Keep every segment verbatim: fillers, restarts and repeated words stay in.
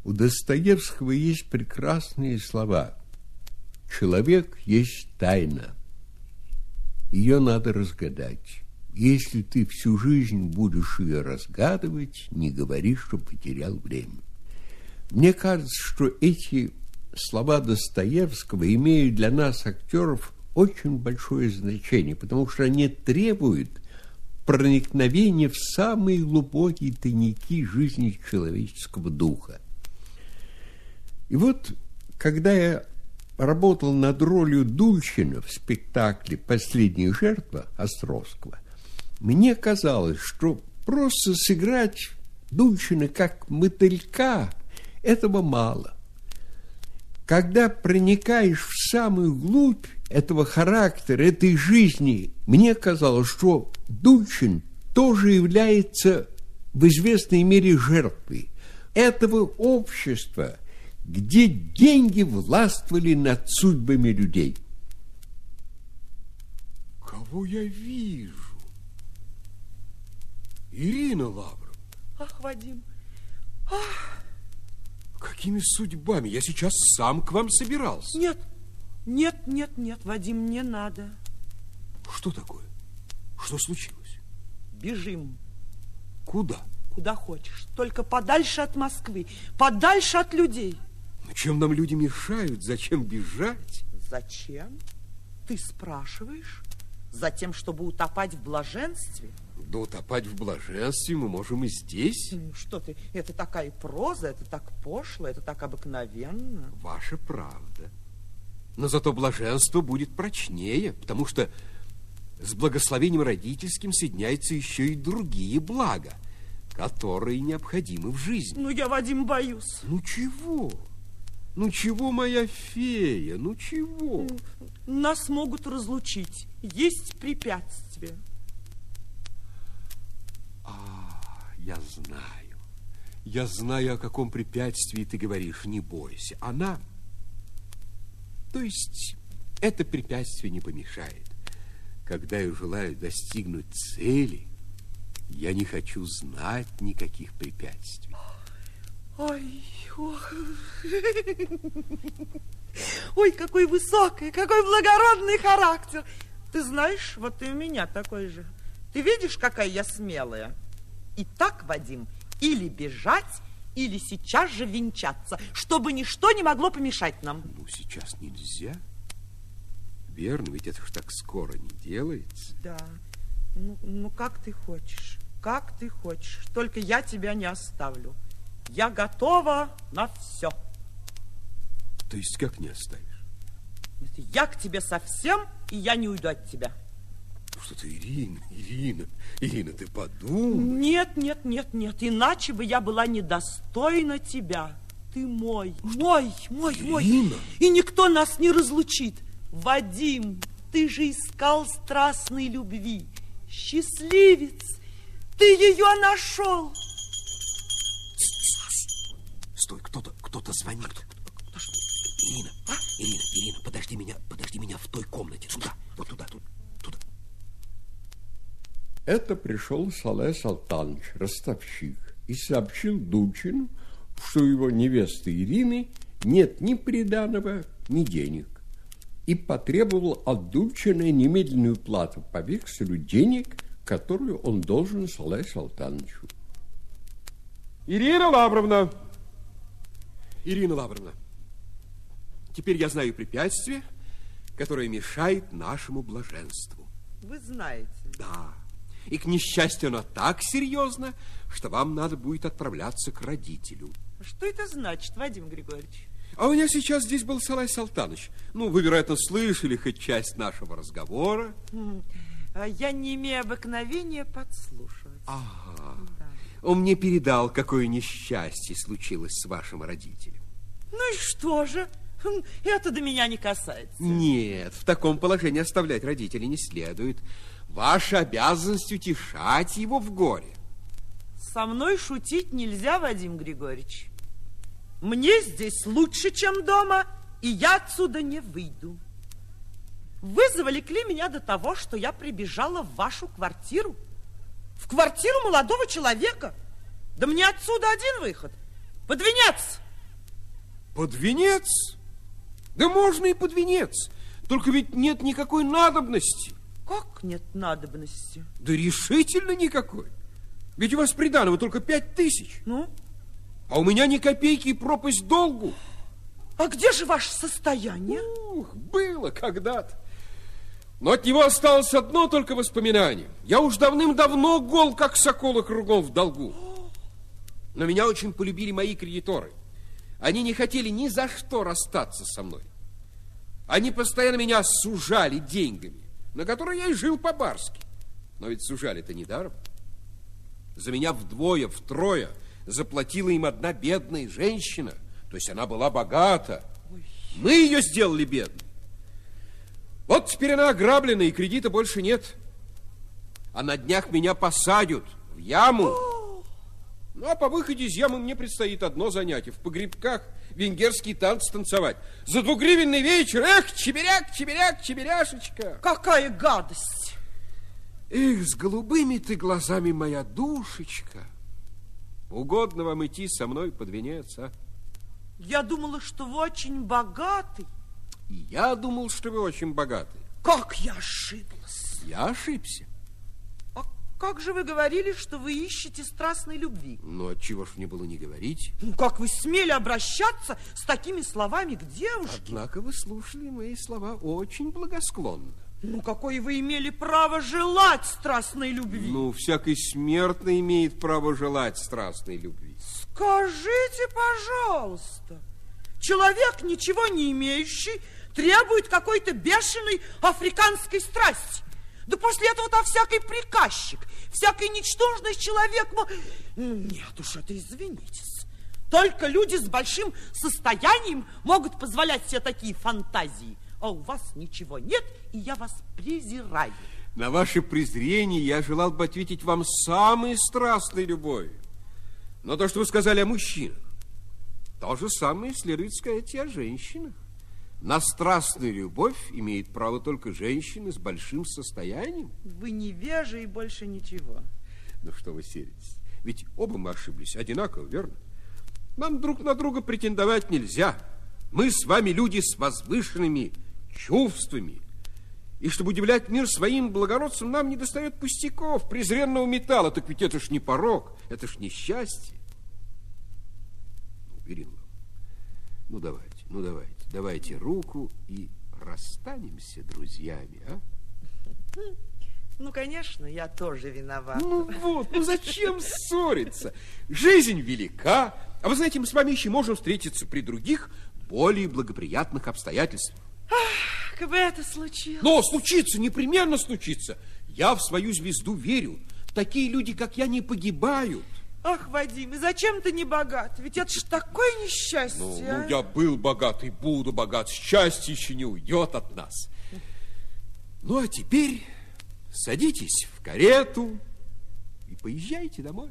У Достоевского есть прекрасные слова. Человек есть тайна. Ее надо разгадать. Если ты всю жизнь будешь ее разгадывать, не говори, что потерял время. Мне кажется, что эти слова Достоевского имеют для нас, актеров, очень большое значение, потому что они требуют проникновения в самые глубокие тайники жизни человеческого духа. И вот, когда я работал над ролью Дульчина в спектакле «Последняя жертва» Островского, мне казалось, что просто сыграть Дульчина как мотылька этого мало. Когда проникаешь в самую глубь этого характера, этой жизни, мне казалось, что Дульчин тоже является в известной мере жертвой этого общества, где деньги властвовали над судьбами людей. Кого я вижу? Ирина Лавровна. Ах, Вадим, ах. Какими судьбами? Я сейчас сам к вам собирался. Нет, нет, нет, нет, Вадим, не надо. Что такое? Что случилось? Бежим. Куда? Куда хочешь, только подальше от Москвы, подальше от людей. Ну, чем нам люди мешают? Зачем бежать? Зачем? Ты спрашиваешь? Затем, чтобы утопать в блаженстве? Да утопать в блаженстве мы можем и здесь. Что ты, это такая проза, это так пошло, это так обыкновенно. Ваша правда. Но зато блаженство будет прочнее, потому что с благословением родительским соединяются еще и другие блага, которые необходимы в жизни. Ну, я, Вадим, боюсь. Ну, чего? Ну, чего, моя фея? Ну, чего? Нас могут разлучить. Есть препятствия. А, я знаю. Я знаю, о каком препятствии ты говоришь. Не бойся. Она... То есть, это препятствие не помешает. Когда я желаю достигнуть цели, я не хочу знать никаких препятствий. Ой, ох. Ой, какой высокий, какой благородный характер. Ты знаешь, вот и у меня такой же. Ты видишь, какая я смелая? Итак, Вадим, или бежать, или сейчас же венчаться, чтобы ничто не могло помешать нам. Ну, сейчас нельзя. Верно, ведь это уж так скоро не делается. Да, ну, ну как ты хочешь, как ты хочешь. Только я тебя не оставлю. Я готова на все. То есть как не оставишь? Я к тебе совсем, и я не уйду от тебя. Ну что ты, Ирина, Ирина, Ирина, ты подумай. Нет, нет, нет, нет, иначе бы я была недостойна тебя. Ты мой, мой, мой, мой. Ирина? И никто нас не разлучит. Вадим, ты же искал страстной любви. Счастливец, ты ее нашел. Стой, кто-то, кто-то звонит. Кто, кто, Ирина, а? Ирина, Ирина, подожди меня, подожди меня в той комнате. Туда, вот туда, туда, туда. Это пришел Сале Салтанович, ростовщик, и сообщил Дульчину, что у его невесты Ирины нет ни приданого, ни денег, и потребовал от Дульчина немедленную плату по векселю денег, которую он должен Сале Салтановичу. Ирина Лавровна! Ирина Лавровна, теперь я знаю препятствие, которое мешает нашему блаженству. Вы знаете. Да. И, к несчастью, оно так серьезно, что вам надо будет отправляться к родителю. Что это значит, Вадим Григорьевич? А у меня сейчас здесь был Салай Салтанович. Ну, вы, вероятно, слышали хоть часть нашего разговора. Я не имею обыкновения подслушивать. Ага. Да. Он мне передал, какое несчастье случилось с вашим родителем. Ну и что же? Это до меня не касается. Нет, в таком положении оставлять родителей не следует. Ваша обязанность утешать его в горе. Со мной шутить нельзя, Вадим Григорьевич. Мне здесь лучше, чем дома, и я отсюда не выйду. Вы завлекли меня до того, что я прибежала в вашу квартиру. В квартиру молодого человека. Да мне отсюда один выход. Подвиняться. Под венец? Да можно и под венец. Только ведь нет никакой надобности. Как нет надобности? Да решительно никакой. Ведь у вас приданого только пять тысяч. Ну? А у меня ни копейки и пропасть долгу. А где же ваше состояние? Ух, было когда-то. Но от него осталось одно только воспоминание. Я уж давным-давно гол, как сокола, кругом в долгу. Но меня очень полюбили мои кредиторы. Они не хотели ни за что расстаться со мной. Они постоянно меня сужали деньгами, на которые я и жил по-барски. Но ведь сужали-то недаром. За меня вдвое, втрое заплатила им одна бедная женщина. То есть она была богата. Мы ее сделали бедной. Вот теперь она ограблена, и кредита больше нет. А на днях меня посадят в яму. Ну, а по выходе из ямы мне предстоит одно занятие. В погребках венгерские танцы танцевать. За двугривенный вечер. Эх, чеберяк, чеберяк, чеберяшечка. Какая гадость. Эх, с голубыми ты глазами, моя душечка. Угодно вам идти со мной под венец, а? Я думала, что вы очень богатый. И я думал, что вы очень богаты. Как я ошиблась. Я ошибся. А как же вы говорили, что вы ищете страстной любви? Ну, отчего ж мне было не говорить? Ну, как вы смели обращаться с такими словами к девушке? Однако вы слушали мои слова очень благосклонно. Ну, какое вы имели право желать страстной любви? Ну, всякий смертный имеет право желать страстной любви. Скажите, пожалуйста, человек, ничего не имеющий, требует какой-то бешеной африканской страсти. Да после этого-то всякий приказчик, всякий ничтожный человек... Нет уж, это извинитесь. Только люди с большим состоянием могут позволять себе такие фантазии. А у вас ничего нет, и я вас презираю. На ваше презрение я желал бы ответить вам самой страстной любовью. Но то, что вы сказали о мужчинах, то же самое следует сказать и о женщинах. На страстную любовь имеет право только женщины с большим состоянием. Вы невежи и больше ничего. Ну что вы сердитесь? Ведь оба мы ошиблись одинаково, верно? Нам друг на друга претендовать нельзя. Мы с вами люди с возвышенными чувствами. И чтобы удивлять мир своим благородством, нам не достает пустяков, презренного металла. Так ведь это ж не порок, это ж несчастье. Ну, Ирина, ну давайте, ну давайте, давайте руку и расстанемся друзьями, а? Ну, конечно, я тоже виновата. Ну вот, ну зачем ссориться? Жизнь велика, а вы знаете, мы с вами еще можем встретиться при других, более благоприятных обстоятельствах. Ах, как бы это случилось. Но случится, непременно случится. Я в свою звезду верю. Такие люди, как я, не погибают. Ах, Вадим, и зачем ты не богат? Ведь это ж такое несчастье. Ну, а? ну, я был богат и буду богат. Счастье еще не уйдет от нас. Ну, а теперь садитесь в карету и поезжайте домой.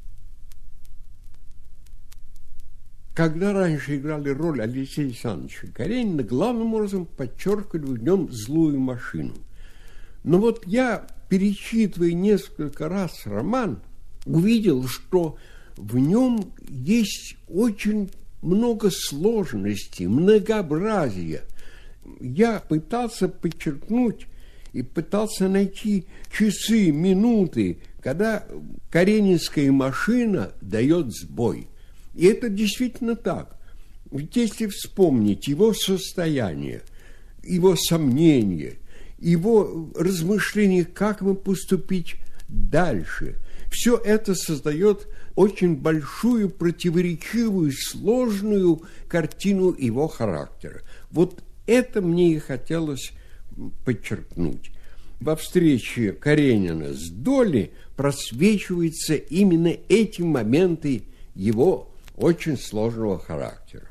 Когда раньше играли роль Алексея Александровича Каренина, главным образом подчеркивали в нем злую машину. Но вот я, перечитывая несколько раз роман, увидел, что в нем есть очень много сложностей, многообразия. Я пытался подчеркнуть и пытался найти часы, минуты, когда каренинская машина дает сбой. И это действительно так. Ведь если вспомнить его состояние, его сомнения, его размышления, как ему поступить дальше, все это создает очень большую, противоречивую, сложную картину его характера. Вот это мне и хотелось подчеркнуть. Во встрече Каренина с Долли просвечиваются именно эти моменты его очень сложного характера.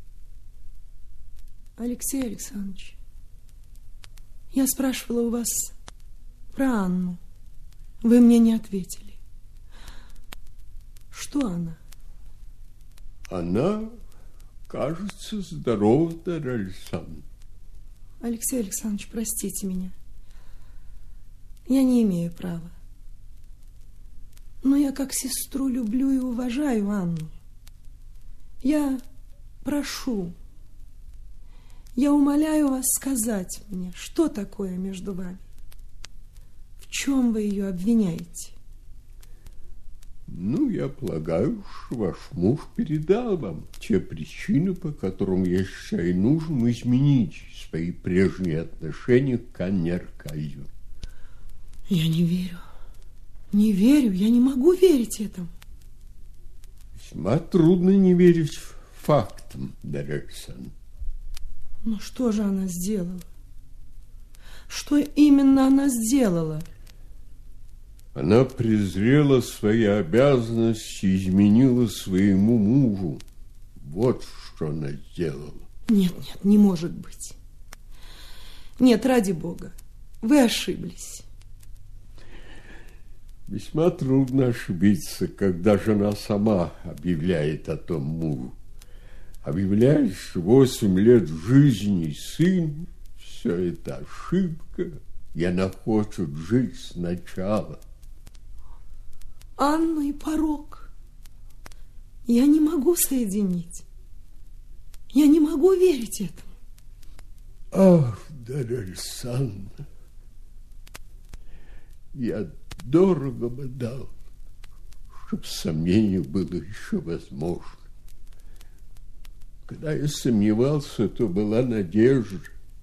Алексей Александрович, я спрашивала у вас про Анну. Вы мне не ответили. Что она? Она, кажется, здорова, Дарья Александровна. Алексей Александрович, простите меня. Я не имею права. Но я как сестру люблю и уважаю Анну. Я прошу, я умоляю вас сказать мне, что такое между вами? В чем вы ее обвиняете? Ну, я полагаю, что ваш муж передал вам те причины, по которым я считаю нужным изменить свои прежние отношения к Анне Аркадьевне. Я не верю. Не верю, я не могу верить этому. Весьма трудно не верить фактам, Дарья Александровна. Ну, что же она сделала? Что именно она сделала? Она презрела свои обязанности и изменила своему мужу. Вот что она сделала. Нет, нет, не может быть. Нет, ради Бога, вы ошиблись. Весьма трудно ошибиться, когда жена сама объявляет о том мужу. Объявляет, что восемь лет жизни сын, все это ошибка, и она хочет жить сначала. Анна и порок. Я не могу соединить. Я не могу верить этому. Ах, Дарья Александровна, я дорого бы дал, чтоб сомнение было еще возможно. Когда я сомневался, то была надежда.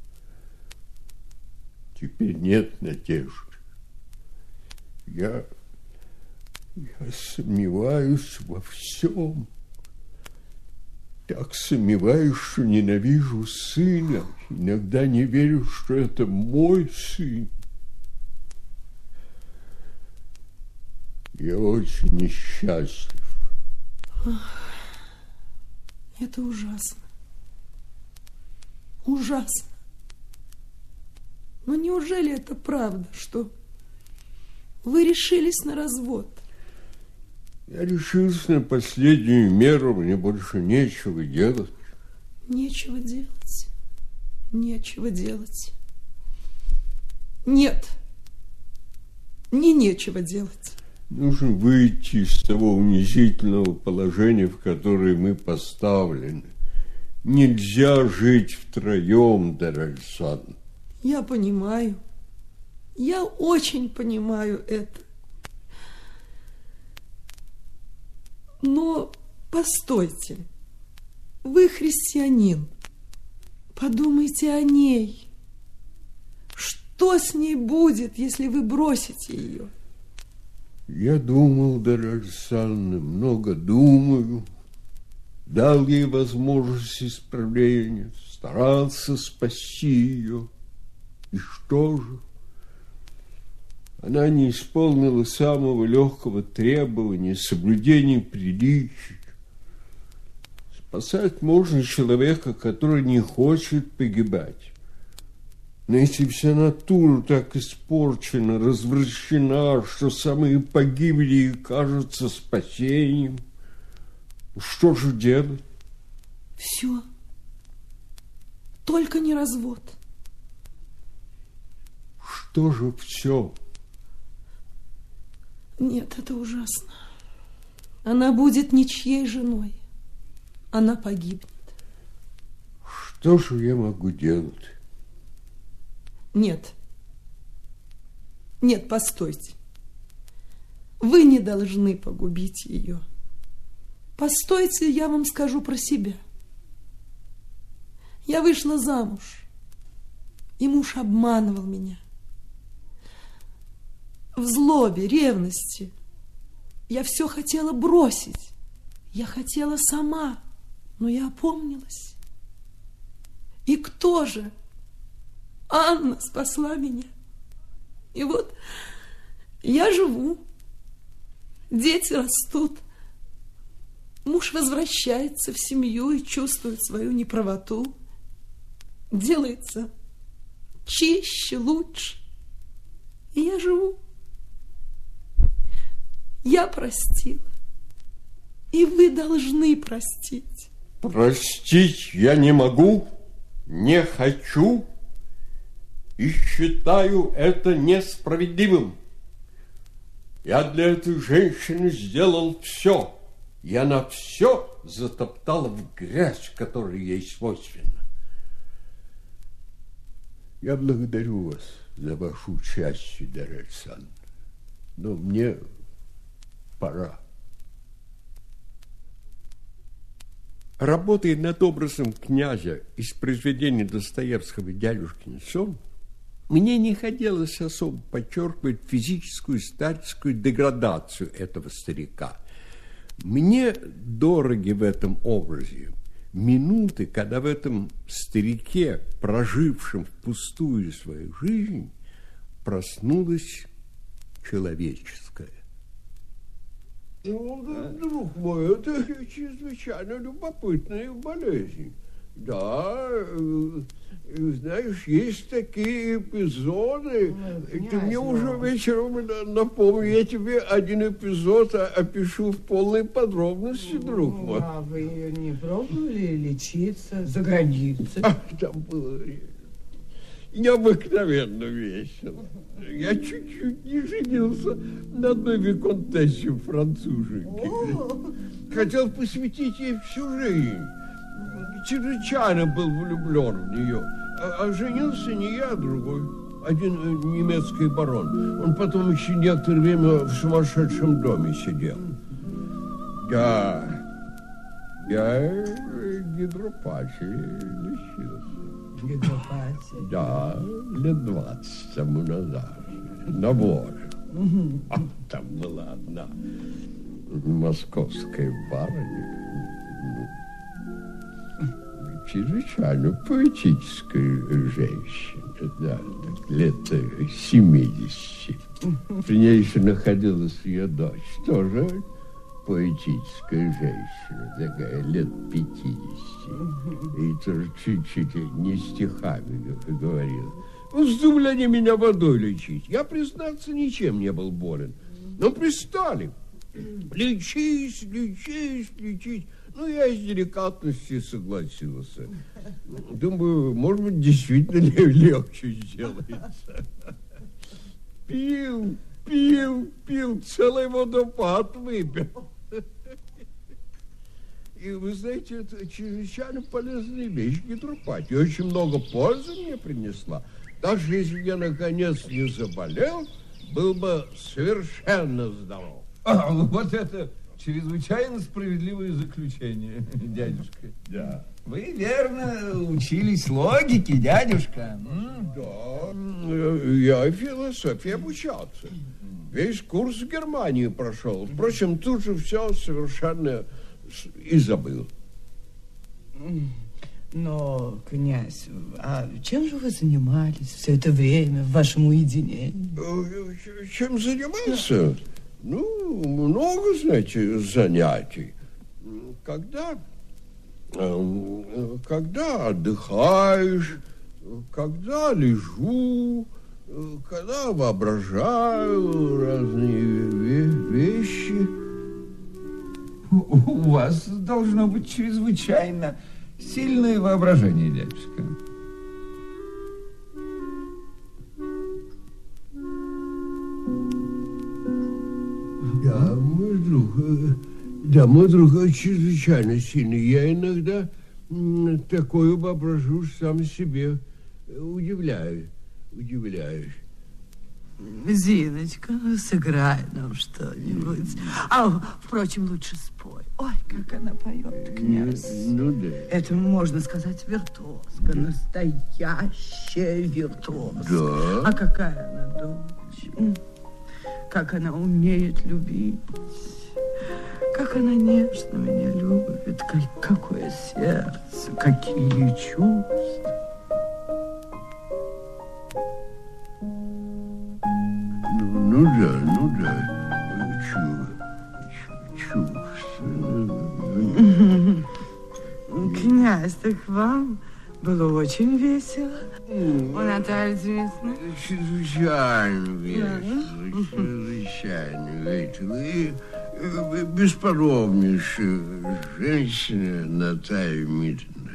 Теперь нет надежды. Я, я сомневаюсь во всем. Так сомневаюсь, что ненавижу сына. Иногда не верю, что это мой сын. Я очень несчастлив. Ах, это ужасно. Ужасно. Но неужели это правда, что вы решились на развод? Я решился на последнюю меру, мне больше нечего делать. Нечего делать. Нечего делать. Нет. Не нечего делать. Нужно выйти из того унизительного положения, в которое мы поставлены. Нельзя жить втроем, Дарья Александровна. Я понимаю. Я очень понимаю это. Но постойте. Вы христианин. Подумайте о ней. Что с ней будет, если вы бросите ее? Я думал, Дарья Александровна, много думаю. Дал ей возможность исправления, старался спасти ее. И что же? Она не исполнила самого легкого требования, соблюдения приличий. Спасать можно человека, который не хочет погибать. Но если вся натура так испорчена, развращена, что самые погибли кажутся спасением, что же делать? Все. Только не развод. Что же все? Нет, это ужасно. Она будет ничьей женой. Она погибнет. Что же я могу делать? Нет. Нет, постойте. Вы не должны погубить ее. Постойте, я вам скажу про себя. Я вышла замуж, и муж обманывал меня. В злобе, ревности я все хотела бросить. Я хотела сама, но я опомнилась. И кто же? Анна спасла меня. И вот я живу. Дети растут. Муж возвращается в семью и чувствует свою неправоту. Делается чище, лучше. И я живу. Я простила. И вы должны простить. Простить я не могу, не хочу и считаю это несправедливым. Я для этой женщины сделал все. и она все затоптала в грязь, которая ей свойственна. Я благодарю вас за вашу участие, Дарья Александровна, но мне пора. Работая над образом князя из произведения Достоевского «Дядюшкин сон», мне не хотелось особо подчеркивать физическую и старческую деградацию этого старика. Мне дороги в этом образе минуты, когда в этом старике, прожившем впустую свою жизнь, проснулась человеческая. Ну, друг мой, это чрезвычайно любопытная болезнь. Да, знаешь, есть такие эпизоды. Князь, ты мне но... уже вечером напомни, я тебе один эпизод опишу в полной подробности, друг мой. А вы не пробовали лечиться за границей? А, там было необыкновенно весело. Я чуть-чуть не женился на одной виконтессе француженке. Хотел посвятить ей всю жизнь. Чрезвычайно был влюблен в нее. А, а женился не я, а другой. Один э, немецкий барон. Он потом еще некоторое время в сумасшедшем доме сидел. Да, я гидропатией лечился. Гидропатия? Да, лет двадцать тому назад. На Волге. А там была одна московская барыня. Чрезвычайно поэтическая женщина, да, так, лет семидесяти. При ней еще находилась ее дочь, тоже поэтическая женщина, такая лет пятидесяти. И тоже чуть-чуть не стихами говорила. Вздумали они меня водой лечить. Я, признаться, ничем не был болен. Но пристали. Лечись, лечись, лечись. Ну, я из деликатности согласился. Думаю, может быть, действительно легче сделается. Пил, пил, пил, целый водопад выпил. И вы знаете, это чрезвычайно полезная вещь, гидропатия. Очень много пользы мне принесла. Даже если я, наконец, не заболел, был бы совершенно здоров. А, вот это... Чрезвычайно справедливое заключение, дядюшка. Да. Вы верно учились логике, дядюшка. Да, я философии обучался. Весь курс в Германии прошел. Впрочем, тут же все совершенно и забыл. Но, князь, а чем же вы занимались все это время в вашем уединении? Чем занимался? Ну, много, знаете, занятий. Когда, когда отдыхаешь, когда лежу, когда воображаю разные вещи. У вас должно быть чрезвычайно сильное воображение, дядюшка. Да, мой друг, да, мой друг чрезвычайно сильный. Я иногда такое воображу, сам себе удивляюсь, удивляюсь. Зиночка, сыграй нам что-нибудь. А, впрочем, лучше спой. Ой, как она поет, князь. Ну, да. Это, можно сказать, виртуозка, да. Настоящая виртуозка. Да. А какая она дочь. Как она умеет любить, как она нежно меня любит, как, какое сердце, какие чувства. Ну, ну да, ну да, чу, чувства. Князь, так вам было очень весело у Натальи Дмитриевны? Чрезвычайно весело, чрезвычайно весело. И бесподобнейшая женщина Наталья Дмитриевна.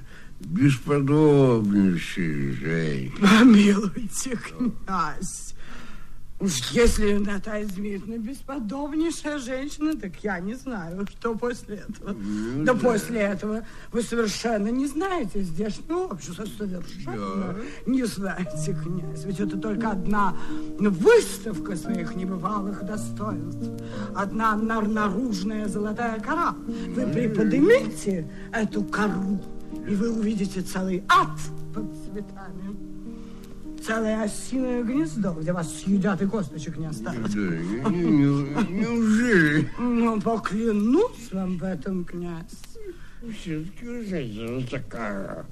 Бесподобнейшая женщина. Помилуйте, князь. Уж если Наталья Дмитриевна бесподобнейшая женщина, так я не знаю, что после этого. Mm-hmm. Да после этого вы совершенно не знаете здешнего общества, совершенно yeah. не знаете, князь. Ведь это только одна выставка своих небывалых достоинств, одна наружная золотая кора. Вы приподнимите эту кору, и вы увидите целый ад под цветами. Целое осиное гнездо, где вас съедят и косточек не останется. Да, не, не, неужели? Ну, поклянусь вам в этом, князь. Все-таки, вы знаете, такая...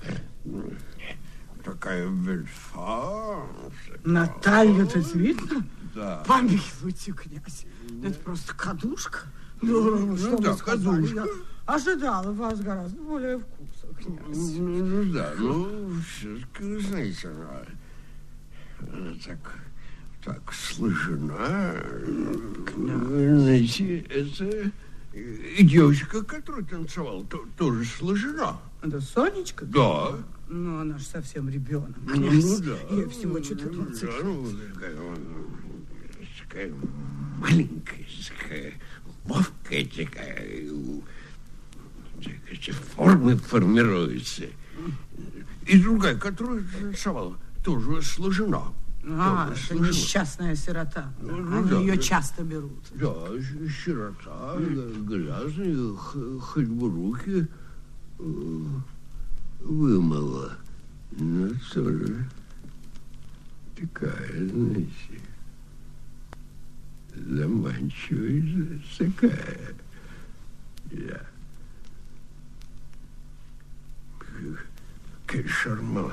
Такая вельфа... Наталья-то видно? Да. Помилуйте, князь. Это просто кадушка. Ну, что ну да, вы сказали? кадушка. Я ожидала вас гораздо более вкуса, князь. Ну, ну да, ну, все-таки, вы знаете, она... Она так, так сложена. Знаете, это и девочка, которая танцевала, то, тоже сложена. Это Сонечка? Да. Ну, она же совсем ребенок, князь. Ну, да. Ей всего четырнадцать. Да, ну, такая, такая маленькая, такая ловкая, такая, такая формы формируются. И другая, которая танцевала, тоже сложена. А, это сложена. Несчастная сирота. Ну, Они да, ее да. часто берут. Да, сирота, грязная, хоть бы руки вымыла. Но тоже такая, знаете, заманчивая, такая. Да. Какая шарман.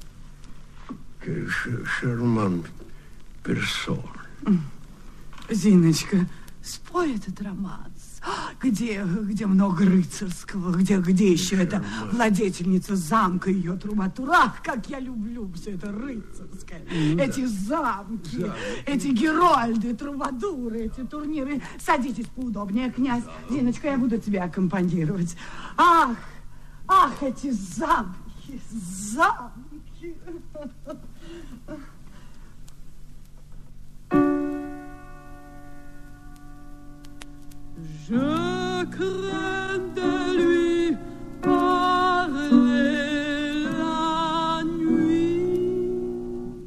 Шарман персон. Зиночка, спой этот романс. Где, где много рыцарского, где, где еще эта владетельница замка, ее трубатур. Ах, как я люблю все это рыцарское. Ну, эти да. замки, замки, эти герольды, трубадуры, эти турниры. Садитесь поудобнее, князь. Да. Зиночка, я буду тебя аккомпанировать. Ах, ах, эти замки, замки. Je crains de lui parler la nuit.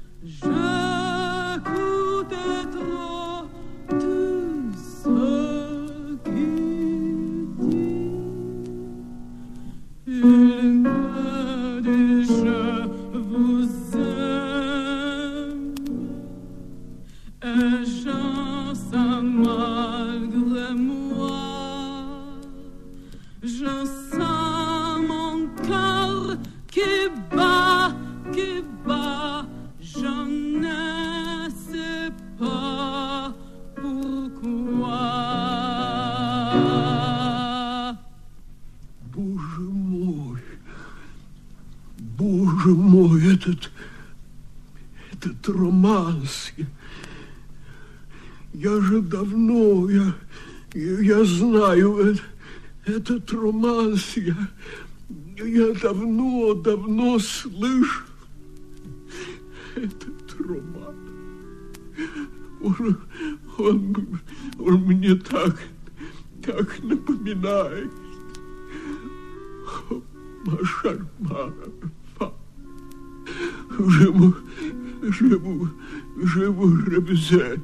J'écoutais trop tout ce qu'il dit. Il me dit je vous aime et j'en sens malgré moi. Je sens mon cœur qui bat, qui bat. Je ne sais pas pourquoi. Боже мой, Боже мой, этот, этот романс. Я же давно, я, я знаю этот, этот романс, я, я давно, давно слышу этот роман. Он, он, он мне так, так напоминает Шармана. Je me, je me, je me ребзе,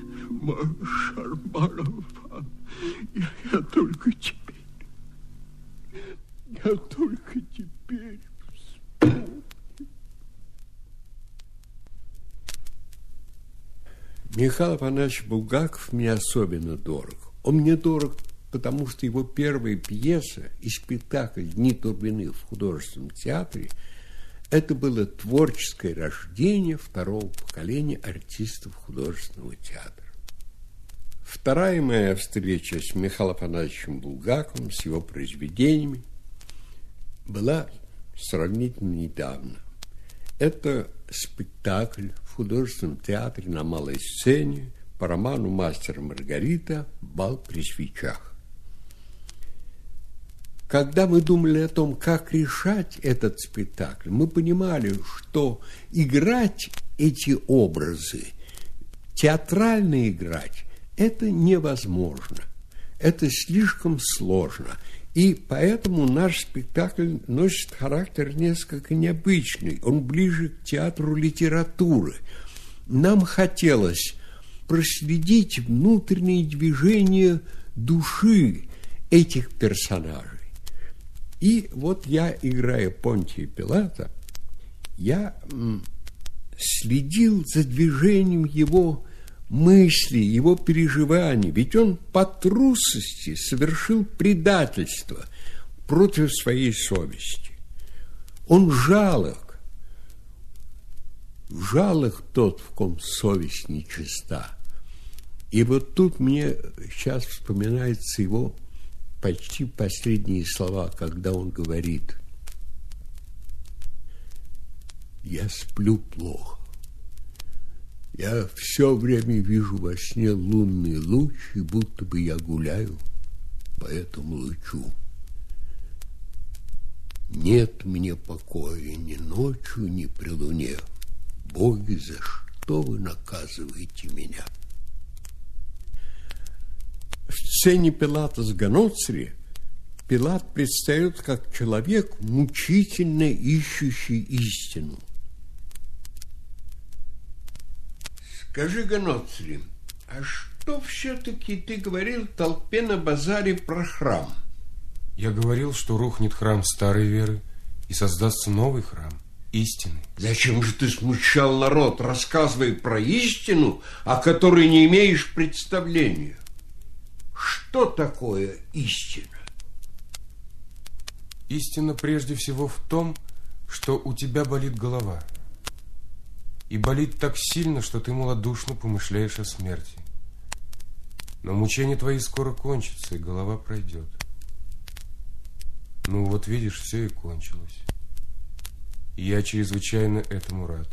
Шарманова. Я, я только теперь, я только теперь вспомнил. Михаил Афанасьевич Булгаков мне особенно дорог. Он мне дорог, потому что его первая пьеса и спектакль «Дни Турбиных» в художественном театре – это было творческое рождение второго поколения артистов художественного театра. Вторая моя встреча с Михаилом Афанасьевичем Булгаковым, с его произведениями, была сравнительно недавно. Это спектакль в художественном театре на малой сцене по роману «Мастер и Маргарита. Бал при свечах». Когда мы думали о том, как решать этот спектакль, мы понимали, что играть эти образы театрально играть это невозможно. Это слишком сложно. И поэтому наш спектакль носит характер несколько необычный. Он ближе к театру литературы. Нам хотелось проследить внутренние движения души этих персонажей. И вот я, играя Понтия Пилата, я следил за движением его мысли, его переживаний. Ведь он по трусости совершил предательство против своей совести. Он жалок. Жалок тот, в ком совесть нечиста. И вот тут мне сейчас вспоминаются его почти последние слова, когда он говорит: «Я сплю плохо. Я все время вижу во сне лунный луч, и будто бы я гуляю по этому лучу. Нет мне покоя ни ночью, ни при луне. Боги, за что вы наказываете меня?» В сцене Пилата с Ганоцри Пилат предстает как человек, мучительно ищущий истину. Скажи, Ганоцри, а что все-таки ты говорил толпе на базаре про храм? Я говорил, что рухнет храм старой веры и создастся новый храм, истинный. Зачем же ты смущал народ, рассказывая про истину, о которой не имеешь представления? Что такое истина? Истина прежде всего в том, что у тебя болит голова. И болит так сильно, что ты малодушно помышляешь о смерти. Но мучения твои скоро кончатся, и голова пройдет. Ну вот видишь, все и кончилось. И я чрезвычайно этому рад.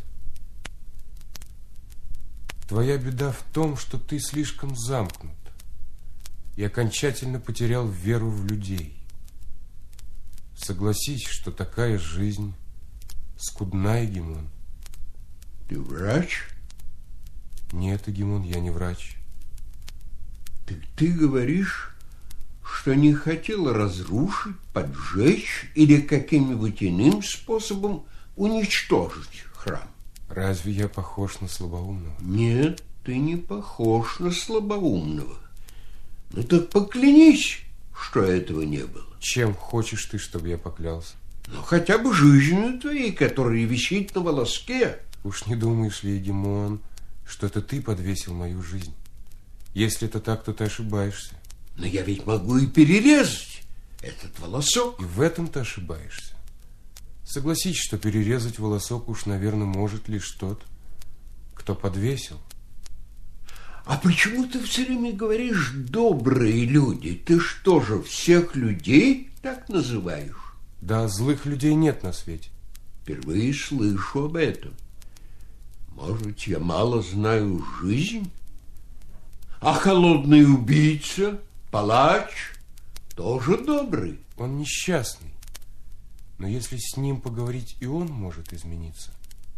Твоя беда в том, что ты слишком замкнут и окончательно потерял веру в людей. Согласись, что такая жизнь скудна, Эгемон. Ты врач? Нет, Эгемон, я не врач. Так ты говоришь, что не хотел разрушить, поджечь или каким-нибудь иным способом уничтожить храм? Разве я похож на слабоумного? Нет, ты не похож на слабоумного. Ну так поклянись, что этого не было. Чем хочешь ты, чтобы я поклялся? Ну хотя бы жизнью твоей, которая висит на волоске. Уж не думаешь ли, Эгемон, что это ты подвесил мою жизнь? Если это так, то ты ошибаешься. Но я ведь могу и перерезать этот волосок. И в этом ты ошибаешься. Согласись, что перерезать волосок уж, наверное, может лишь тот, кто подвесил. А почему ты все время говоришь «добрые люди»? Ты что же, всех людей так называешь? Да, злых людей нет на свете. Впервые слышу об этом. Может, я мало знаю жизнь? А холодный убийца, палач, тоже добрый. Он несчастный. Но если с ним поговорить, и он может измениться.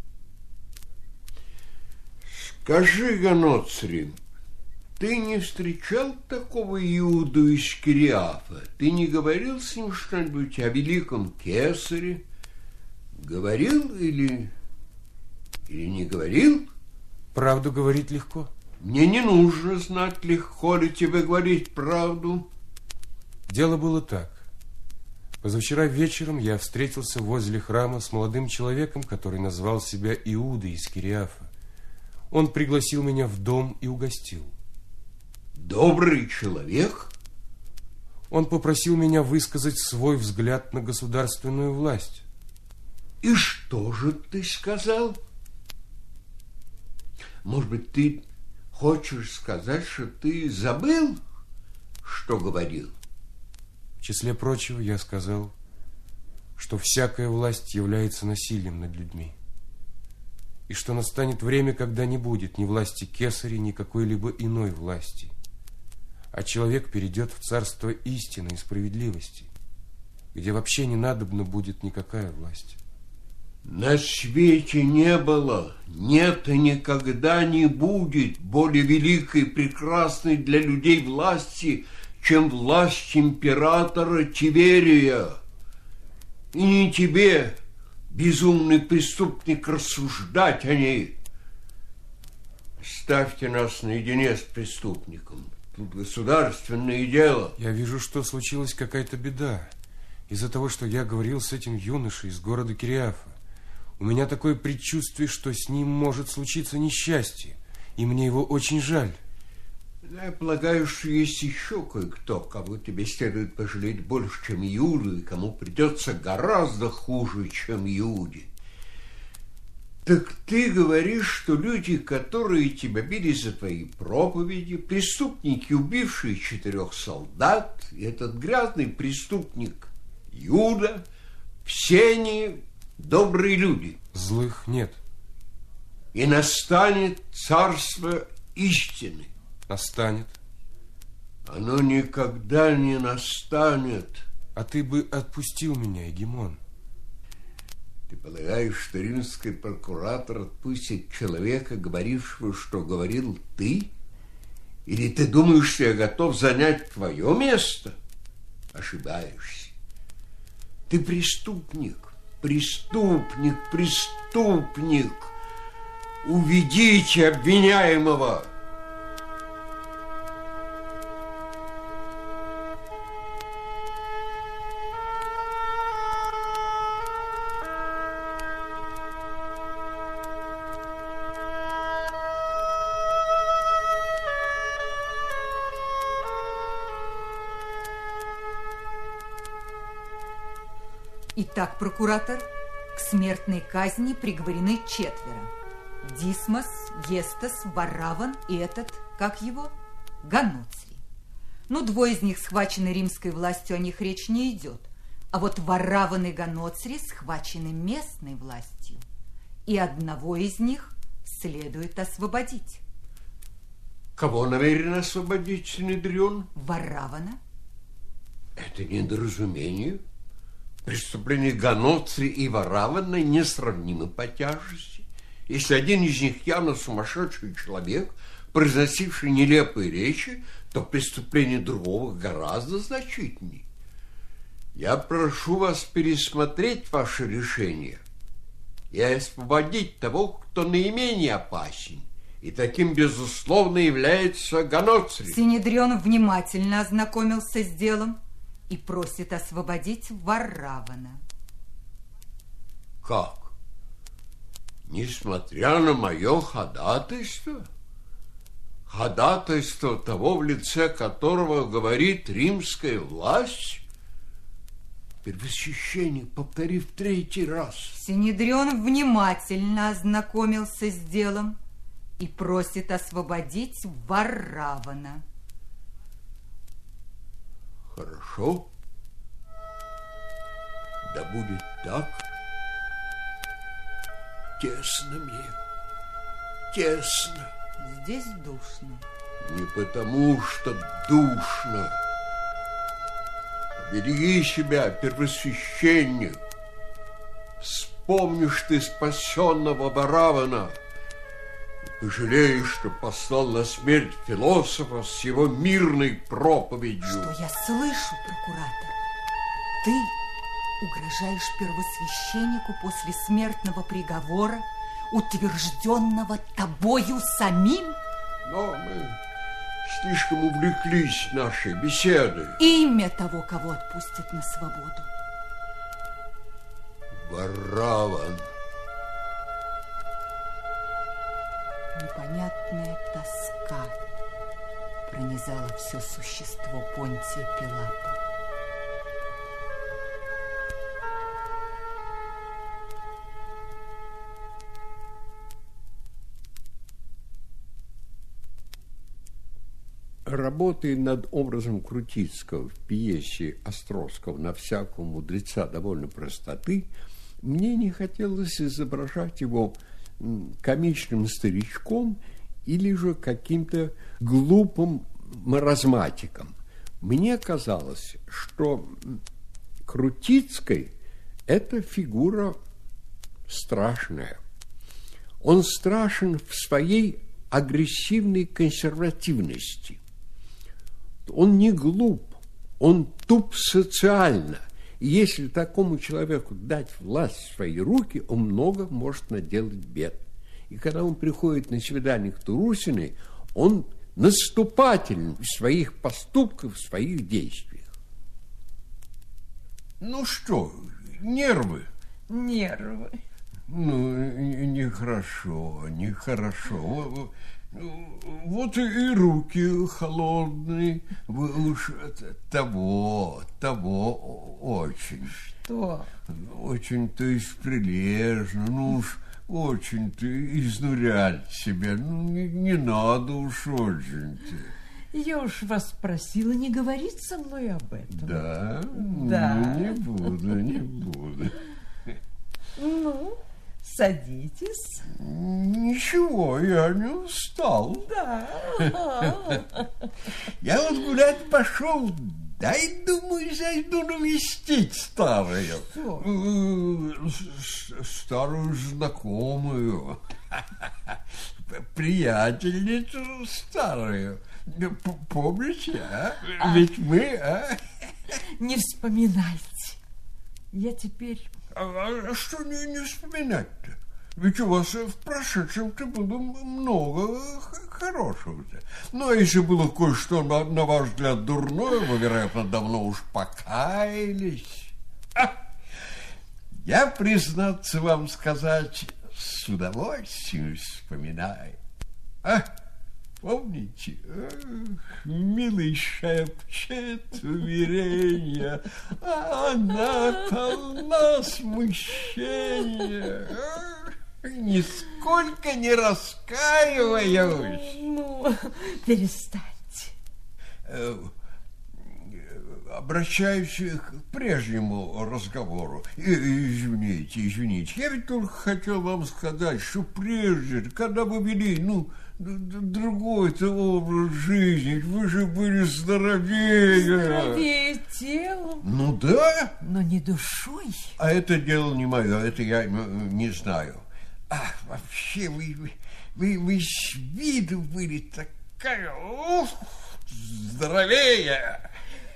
Скажи, Ганоцри, ты не встречал такого Иуду из Кириафа? Ты не говорил с ним что-нибудь о великом кесаре? Говорил или... или не говорил? Правду говорить легко. Мне не нужно знать, легко ли тебе говорить правду. Дело было так. Позавчера вечером я встретился возле храма с молодым человеком, который назвал себя Иудой из Кириафа. Он пригласил меня в дом и угостил. Добрый человек? Он попросил меня высказать свой взгляд на государственную власть. И что же ты сказал? Может быть, ты хочешь сказать, что ты забыл, что говорил? В числе прочего я сказал, что всякая власть является насилием над людьми. И что настанет время, когда не будет ни власти кесаря, ни какой-либо иной власти, а человек перейдет в царство истины и справедливости, где вообще не надобна будет никакая власть. На свете не было, нет и никогда не будет более великой и прекрасной для людей власти, чем власть императора Тиверия. И не тебе, безумный преступник, рассуждать о ней. Ставьте нас наедине с преступником. Тут государственное дело. Я вижу, что случилась какая-то беда. Из-за того, что я говорил с этим юношей из города Кириафа. У меня такое предчувствие, что с ним может случиться несчастье, и мне его очень жаль. Я полагаю, что есть еще кое-кто, кого тебе следует пожалеть больше, чем Иуду, и кому придется гораздо хуже, чем Иуде. Так ты говоришь, что люди, которые тебя били за твои проповеди, преступники, убившие четырех солдат, и этот грязный преступник Иуда, все они добрые люди. Злых нет. И настанет царство истины. Настанет. Оно никогда не настанет. А ты бы отпустил меня, Егемон. Ты полагаешь, что римский прокуратор отпустит человека, говорившего, что говорил ты? Или ты думаешь, что я готов занять твое место? Ошибаешься. Ты преступник. Преступник, преступник! Уведите обвиняемого! Итак, прокуратор, к смертной казни приговорены четверо. Дисмос, Гестас, Вараван и этот, как его, Ганоцрий. Ну, двое из них схвачены римской властью, о них речь не идет. А вот Вараван и Ганоцрий схвачены местной властью. И одного из них следует освободить. Кого намерен освободить Синедрион? Варавана. Это недоразумение. Преступления Ганоцрия и Варавана несравнимы по тяжести. Если один из них явно сумасшедший человек, произносивший нелепые речи, то преступление другого гораздо значительнее. Я прошу вас пересмотреть ваше решение и освободить того, кто наименее опасен, и таким, безусловно, является Ганоцрий. Синедрион внимательно ознакомился с делом и просит освободить Варавана. Как? Несмотря на мое ходатайство? Ходатайство того, в лице которого говорит римская власть? Первосвященник, повтори в третий раз. Синедрион внимательно ознакомился с делом и просит освободить Варавана. Хорошо. Да будет так. Тесно мне. Тесно. Здесь душно. Не потому, что душно. Береги себя, первосвященник. Вспомнишь ты спасенного Варавана и пожалеешь, что послал на смерть философа с его мирной проповедью. Что я слышу, прокуратор? Ты угрожаешь первосвященнику после смертного приговора, утвержденного тобою самим? Но мы слишком увлеклись нашей беседой. Имя того, кого отпустят на свободу. Вараван. Непонятная тоска пронизала все существо Понтия Пилата. Работая над образом Крутицкого в пьесе Островского «На всякого мудреца довольно простоты», мне не хотелось изображать его комичным старичком или же каким-то глупым маразматиком. Мне казалось, что Крутицкий – это фигура страшное. Он страшен в своей агрессивной консервативности. Он не глуп, он туп социально. И если такому человеку дать власть в свои руки, он много может наделать бед. И когда он приходит на свидание к Турусиной, он наступателен в своих поступках, в своих действиях. Ну что, нервы? Нервы. Ну, нехорошо, нехорошо. Вот и руки холодные. Вы уж того, того очень. Что? Очень, то есть, прилежно. Ну уж очень-то изнурять себя. Ну, не, не надо уж очень-то. Я уж вас просила не говорить со мной об этом. Да? Да. Ну, не буду, не буду. Ну, садитесь. Ничего, я не устал. Да. Я вот гулять пошел, дай, думаю, зайду навестить старую. Старую знакомую. Приятельницу старую. Помните, а? Ведь мы, а? Не вспоминайте. Я теперь... А что не, не вспоминать-то? Ведь у вас в прошедшем-то было много хорошего-то. Ну, а если было кое-что, на, на ваш взгляд, дурное, вы, вероятно, давно уж покаялись. А! Я, признаться вам сказать, с удовольствием вспоминаю. А? Помните? Ах, милый шепчет уверенья, а она полна смущения. Ах, нисколько не раскаиваюсь. Ну, перестаньте. Обращаюсь к прежнему разговору. Извините, извините. Я ведь только хотел вам сказать, что прежде, когда вы вели, ну, другой-то образ жизни, вы же были здоровее. Здоровее телом. Ну да. Но не душой. А это дело не мое, это я не знаю. Ах, вообще, вы, вы, вы с виду были такая, ух, здоровее.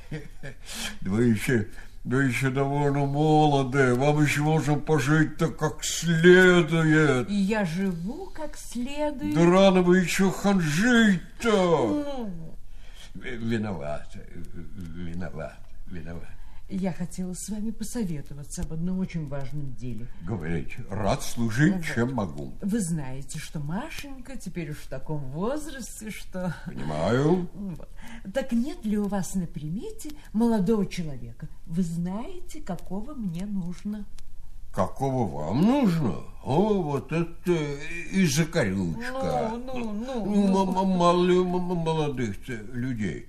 Вы еще, вы еще довольно молодые, вам еще можно пожить-то как следует. И я живу как следует. Да рано вы еще ханжить-то. Ну. Виноват, виноват, виноват. Я хотела с вами посоветоваться об одном очень важном деле. Говорите, рад служить, вот. Чем могу. Вы знаете, что Машенька теперь уж в таком возрасте, что... Понимаю. Вот. Так нет ли у вас на примете молодого человека? Вы знаете, какого мне нужно? Какого вам нужно? О, вот это и закорючка. Ну, ну, ну. ну. Мало молодых-то людей.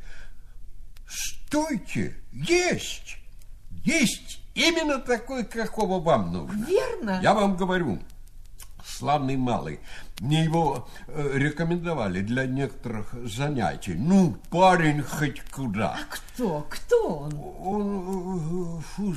Стойте, есть! Есть именно такой, какого вам нужно. Верно. Я вам говорю, славный малый. Мне его э, рекомендовали для некоторых занятий. Ну, парень хоть куда. А кто? Кто он? Он, фу,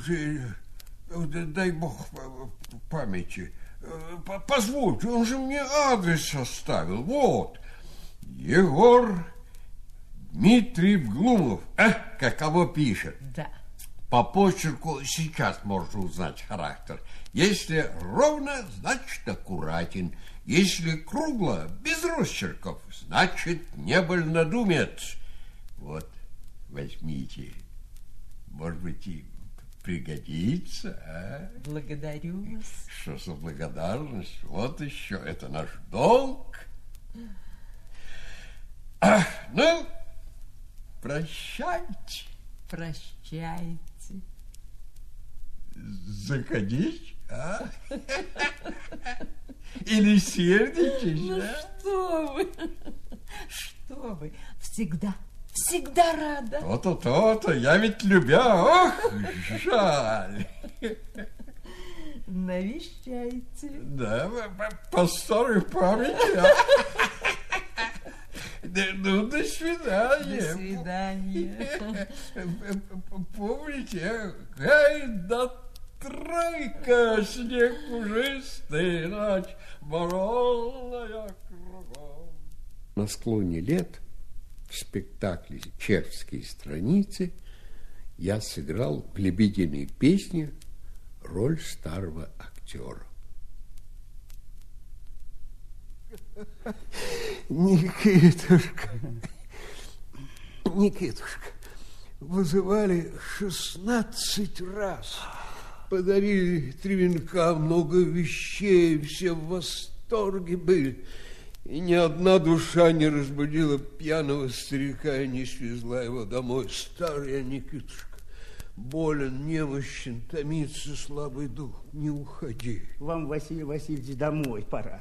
дай бог памяти. Позвольте, он же мне адрес оставил. Вот. Егор Дмитриев Глумов. А, каково пишет. Да. По почерку сейчас можно узнать характер. Если ровно, значит аккуратен. Если кругло, без росчерков, значит не больнодумец. Вот, возьмите. Может быть, и пригодится, а? Благодарю вас. Что за благодарность? Вот еще, это наш долг. А, ну, прощайте. Прощайте. Заходить, а? Или сердитесь, ну, да? Что вы? Что вы? Всегда, всегда рада. То-то, то-то, я ведь любя, ох, жаль. Навещайте. Да, по старой памяти. Ну, до свидания. До свидания. Помните, ай, да Тройка, снег пушистый, ночь морозная кругом. На склоне лет в спектакле «Червские страницы» я сыграл в «Лебединой песне» роль старого актера. Никитушка, Никитушка, вызывали шестнадцать раз. Подарили три венка, много вещей, все в восторге были. И ни одна душа не разбудила пьяного старика и не свезла его домой. Старый Никитушка болен, немощен, томится слабый дух. Не уходи. Вам, Василий Васильевич, домой пора.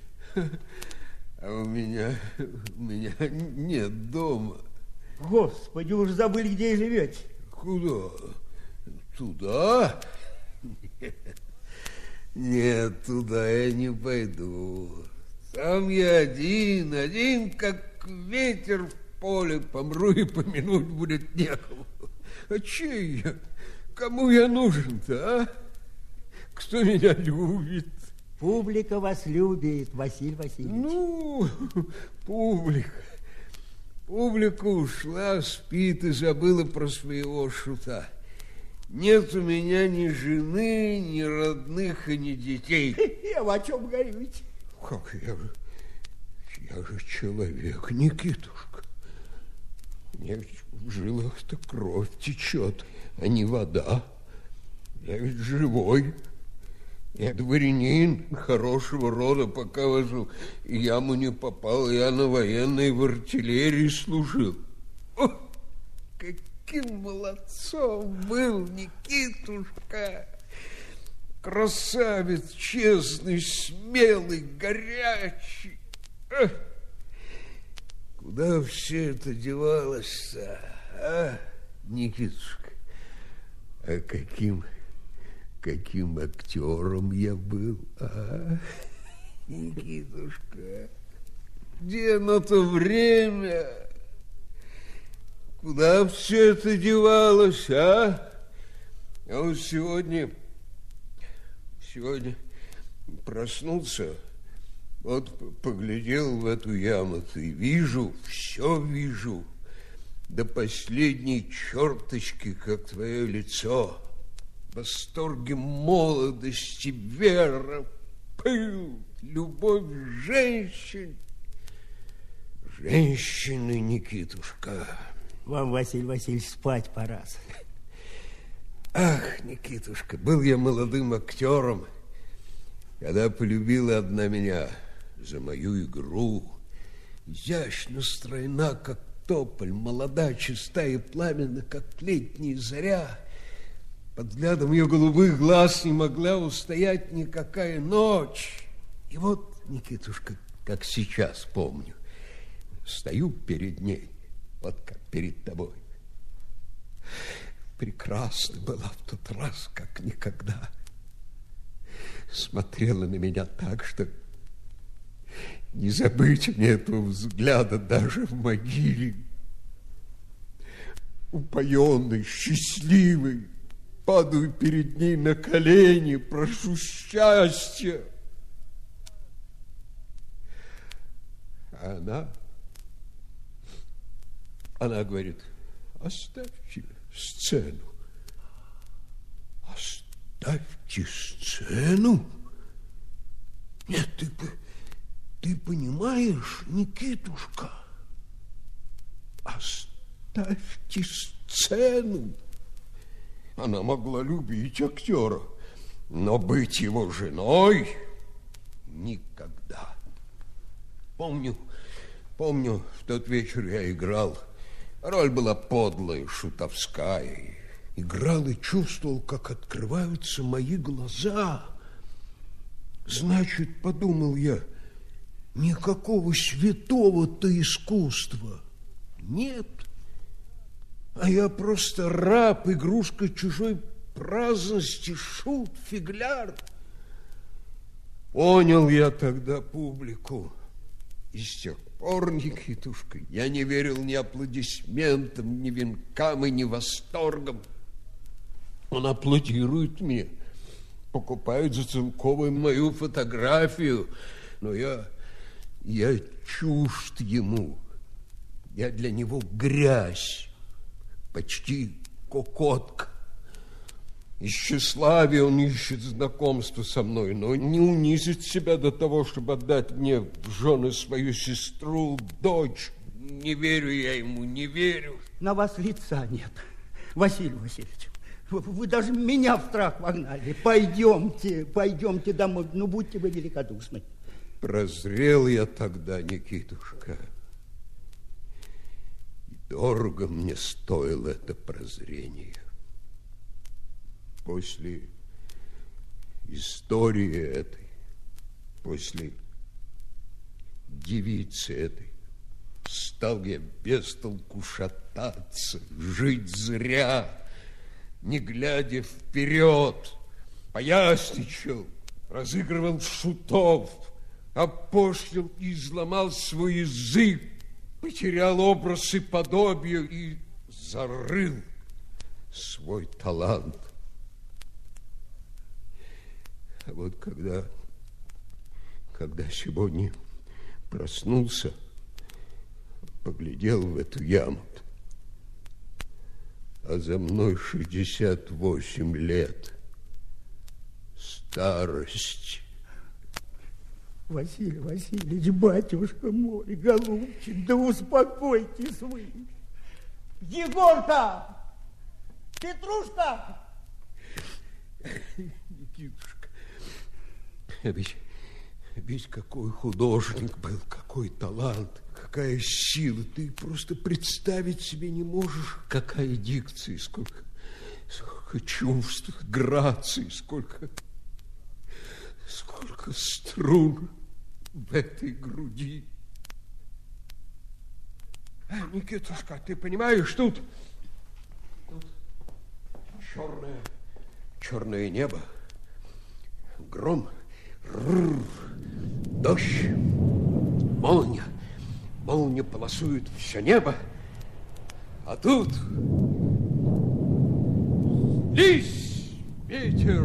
А у меня, у меня нет дома. Господи, уж забыли, где живете. Куда? Туда? Нет, нет, туда я не пойду. Там я один, один, как ветер в поле. Помру и помянуть будет некому. А чей я? Кому я нужен-то, а? Кто меня любит? Публика вас любит, Василий Васильевич. Ну, публика. Публика ушла, спит и забыла про своего шута. Нет у меня ни жены, ни родных и ни детей. Я о чем говорите? Как я же, я же человек, Никитушка. Мне в жилах-то кровь течет, а не вода. Я ведь живой. Я дворянин хорошего рода, пока в яму не попал. Я на военной в артиллерии служил. О, каким молодцом был Никитушка! Красавец, честный, смелый, горячий. Эх, куда все это девалось-то, а, Никитушка? А каким... Каким актером я был, а? Никитушка, где на то время? Куда все это девалось, а? А вот сегодня, сегодня проснулся, вот поглядел в эту яму и вижу, все вижу, до последней черточки, как твое лицо. В восторге молодости, вера, пыл, любовь женщин. Женщины, Никитушка. Вам, Василий Васильевич, спать пора. Ах, Никитушка, был я молодым актером, когда полюбила одна меня за мою игру. Изящно стройна, как тополь, молода, чиста и пламенна, как летняя заря. Под взглядом ее голубых глаз не могла устоять никакая ночь. И вот, Никитушка, как сейчас помню, стою перед ней, вот как перед тобой. Прекрасна была в тот раз, как никогда. Смотрела на меня так, что не забыть мне этого взгляда даже в могиле. Упоенный, счастливый, падаю перед ней на колени, прошу счастья. А она, она говорит, оставьте сцену. Оставьте сцену? Нет, ты, ты понимаешь, Никитушка, оставьте сцену. Она могла любить актера, но быть его женой никогда. Помню, помню, в тот вечер я играл. Роль была подлая, шутовская. Играл и чувствовал, как открываются мои глаза. Значит, подумал я, никакого святого-то искусства нет. А я просто раб, игрушка чужой праздности, шут, фигляр. Понял я тогда публику. И с тех пор, Никитушка, я не верил ни аплодисментам, ни венкам и ни восторгам. Он аплодирует мне, покупают за целковую мою фотографию, но я, я чужд ему. Я для него грязь, почти кокотка. Из тщеславия он ищет знакомства со мной, но не унизит себя до того, чтобы отдать мне в жены свою сестру, дочь. Не верю я ему, не верю. На вас лица нет, Василий Васильевич. Вы, вы даже меня в страх вогнали. Пойдемте, пойдемте домой. Ну, будьте вы великодушны. Прозрел я тогда, Никитушка. И дорого мне стоило это прозрение. После истории этой, после девицы этой, стал я без толку шататься, жить зря, не глядя вперед, поясничал, разыгрывал шутов, опошлил и изломал свой язык, потерял образ и подобие и зарыл свой талант. А вот когда, когда сегодня проснулся, поглядел в эту яму, а за мной шестьдесят восемь лет. Старость. Василий Васильевич, батюшка мой, голубчик, да успокойтесь вы. Егорка! Петрушка! Никитушка, ведь, ведь какой художник был, какой талант, какая сила. Ты просто представить себе не можешь, какая дикция, сколько, сколько чувств, граций, сколько, сколько струн в этой груди. А, Никитушка, ты понимаешь, тут, тут черное, черное небо, гром, рррр, дождь, молния. Молния полосует все небо, а тут лись, ветер,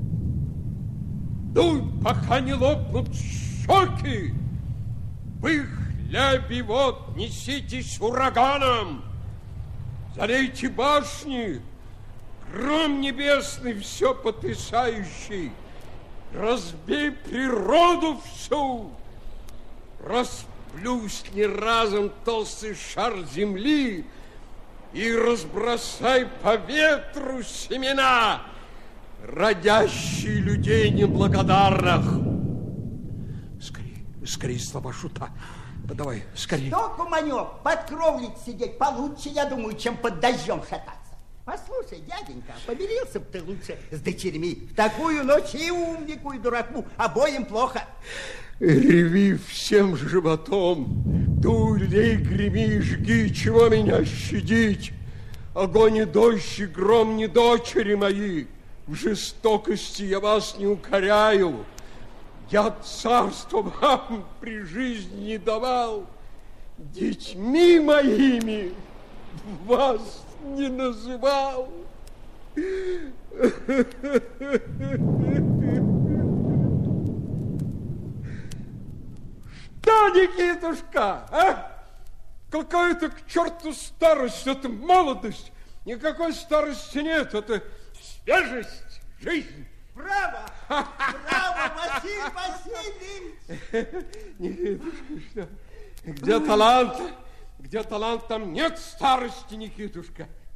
дуй, пока не лопнут щеки, в их хляби вот неситесь ураганом, залейте башни, гром небесный все потрясающий, разбей природу всю, расплющни Плюсни разом толстый шар земли и разбросай по ветру семена, родящие людей неблагодарных. Скорей, скорей, слова шута. Давай, скорей. Что, куманек, под кровлей сидеть получше, я думаю, чем под дождем шататься. Послушай, дяденька, помирился бы ты лучше с дочерьми. В такую ночь и умнику, и дураку обоим плохо. Реви всем животом, дуй, лей, греми, жги, чего меня щадить? Огонь и дождь, и гром не дочери мои, в жестокости я вас не укоряю. Я царство вам при жизни не давал, детьми моими вас не называл. Что, Никитушка, а? Какая-то к черту старость, это молодость. Никакой старости нет, это свежесть, жизнь. Браво! Браво, Василий Васильевич! Никитушка, что? Где талант? Где талант, там нет старости, Никитушка.